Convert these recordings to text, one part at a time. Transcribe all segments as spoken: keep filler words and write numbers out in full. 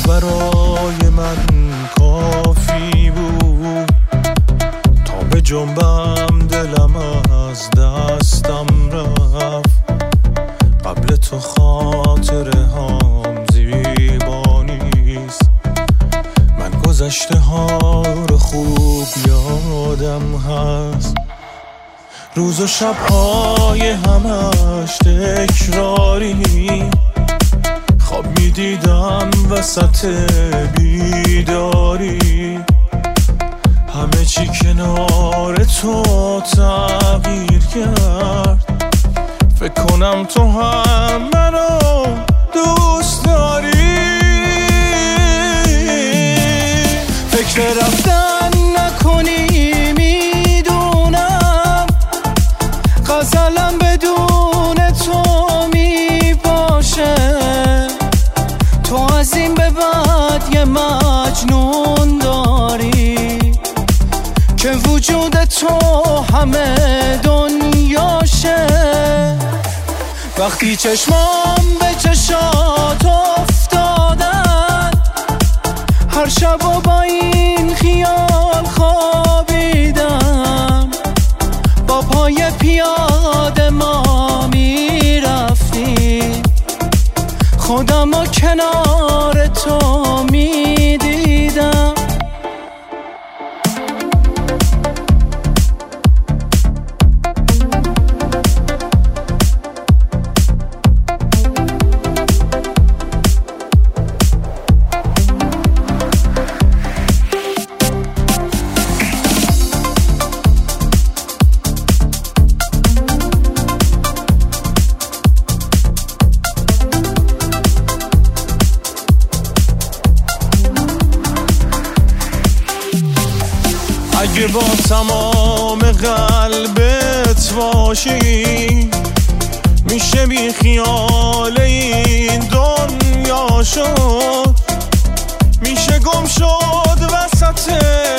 برای من کافی بود تا به جنبم دلم از دستم رفت. قبل تو خاطره هام زیبا نیست، من گذشته ها رو خوب یادم هست. روز و شبهای همش تکراری، خواب میدیدم وسط بیداری. همه چی کنار تو تغییر کرد، فکر کنم تو هم منو دوست داری. فکر رفتن نکنی میدونم، غزلم بدون تو می باشه. تو از این به بعد یه مجنون داری که وجود تو همه دنیاشه. وقتی چشمام به چشات افتادن، هر شب و با این خیال خوابیدم. با پای پیاده ما میرفتیم، خودم و کنار تو میدیدم. اگه با تمام قلبت باشی، میشه بی خیال این دنیا شد. میشه گم شد وسط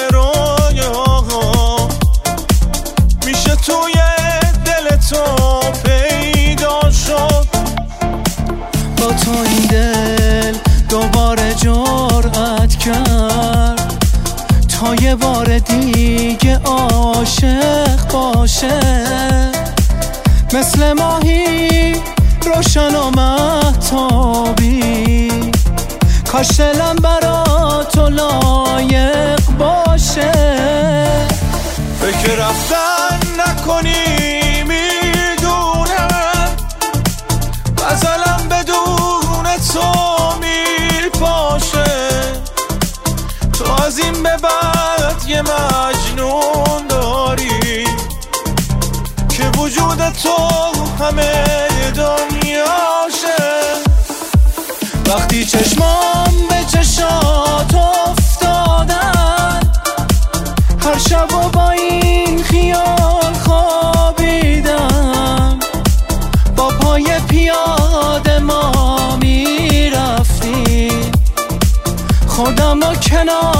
رویاها، میشه توی دل تو پیدا شد. با تو این دل دوباره جرأت کرد تا یه بار دیگه عاشق باشه. مثل ماهی روشن و مهتابی، کاش دلم برا تو لایق باشه. فکر رفتن نکنی میدونم، غزلم بدون تو میپاشه. تو از این به بعد یه مجنون داری که وجود تو همه دنیاشه. وقتی چشمام به چشات افتادن، هر شب و با این خیال خوابیدم. با پای پیاده ما میرفتیم، خودم و کنار